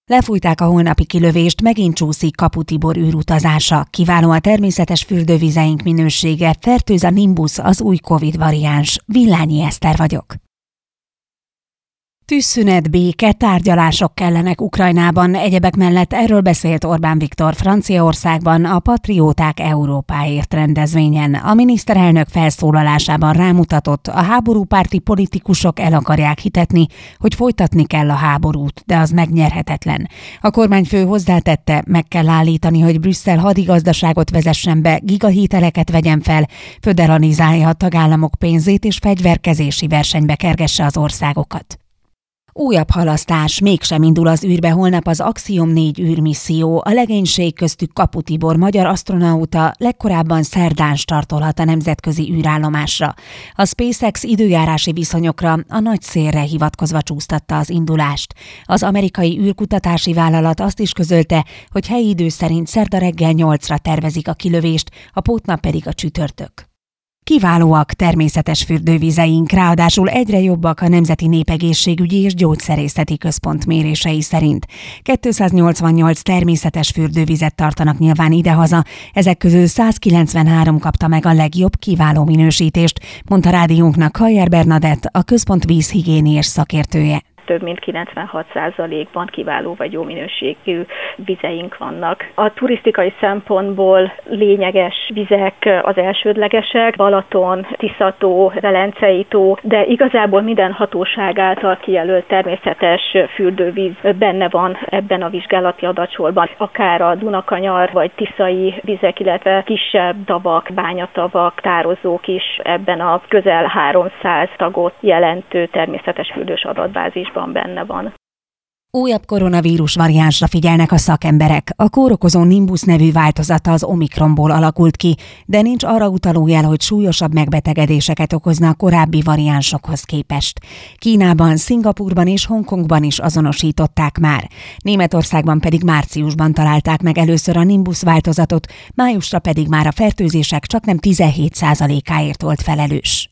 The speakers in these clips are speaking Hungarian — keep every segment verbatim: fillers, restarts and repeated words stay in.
Lefújták a holnapi kilövést, megint csúszik Kapu Tibor űrutazása. Kiváló a természetes fürdővizeink minősége, fertőz a Nimbus, az új Covid variáns. Villányi Eszter vagyok. Tűzszünet, béke, tárgyalások kellenek Ukrajnában. Egyebek mellett erről beszélt Orbán Viktor Franciaországban a Patrióták Európáért rendezvényen. A miniszterelnök felszólalásában rámutatott, a háborúpárti politikusok el akarják hitetni, hogy folytatni kell a háborút, de az megnyerhetetlen. A kormányfő hozzátette, meg kell állítani, hogy Brüsszel hadigazdaságot vezessen be, gigahiteleket vegyen fel, föderalizálja a tagállamok pénzét és fegyverkezési versenybe kergesse az országokat. Újabb halasztás, mégsem indul az űrbe holnap az Axiom négy űrmisszió. A legénység, köztük Kapu Tibor magyar asztronauta legkorábban szerdán startolhat a nemzetközi űrállomásra. A SpaceX időjárási viszonyokra, a nagy szélre hivatkozva csúsztatta az indulást. Az amerikai űrkutatási vállalat azt is közölte, hogy helyi idő szerint szerda reggel nyolcra tervezik a kilövést, a pótnap pedig a csütörtök. Kiválóak természetes fürdővizeink, ráadásul egyre jobbak a Nemzeti Népegészségügyi és Gyógyszerészeti Központ mérései szerint. kétszáznyolcvannyolc természetes fürdővizet tartanak nyilván idehaza, ezek közül százkilencvenhárom kapta meg a legjobb kiváló minősítést, mondta rádiónknak Hajer Bernadett, a központ vízhigiéniás szakértője. Több mint kilencvenhat százalékban kiváló vagy jó minőségű vizeink vannak. A turisztikai szempontból lényeges vizek az elsődlegesek, Balaton, Tisza-tó, Velencei tó, de igazából minden hatóság által kijelölt természetes fürdővíz benne van ebben a vizsgálati adatsorban. Akár a Dunakanyar vagy tiszai vizek, illetve kisebb tavak, bányatavak, tározók is ebben a közel háromszáz tagot jelentő természetes fürdős adatbázisban benne van. Újabb koronavírus variánsra figyelnek a szakemberek. A kórokozó Nimbus nevű változata az Omikronból alakult ki, de nincs arra utaló jel, hogy súlyosabb megbetegedéseket okozna a korábbi variánsokhoz képest. Kínában, Szingapúrban és Hongkongban is azonosították már. Németországban pedig márciusban találták meg először a Nimbus változatot, májusra pedig már a fertőzések csaknem tizenhét százalékáért volt felelős.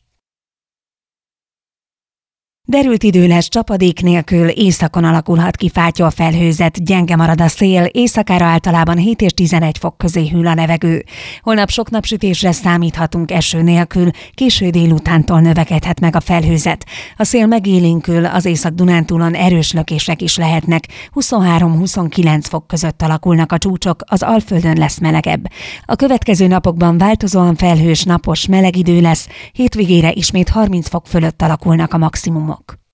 Derült idő lesz, csapadék nélkül, északon alakulhat ki fátyolfelhőzet, gyenge marad a szél, éjszakára általában hét és tizenegy fok közé hűl a levegő. Holnap sok napsütésre számíthatunk eső nélkül, késő délutántól növekedhet meg a felhőzet. A szél megélénkül, az Észak-Dunántúlon erős lökések is lehetnek, huszonhárom-huszonkilenc fok között alakulnak a csúcsok, az Alföldön lesz melegebb. A következő napokban változóan felhős, napos, meleg idő lesz, hétvégére ismét harminc fok fölött alakulnak a maximumok.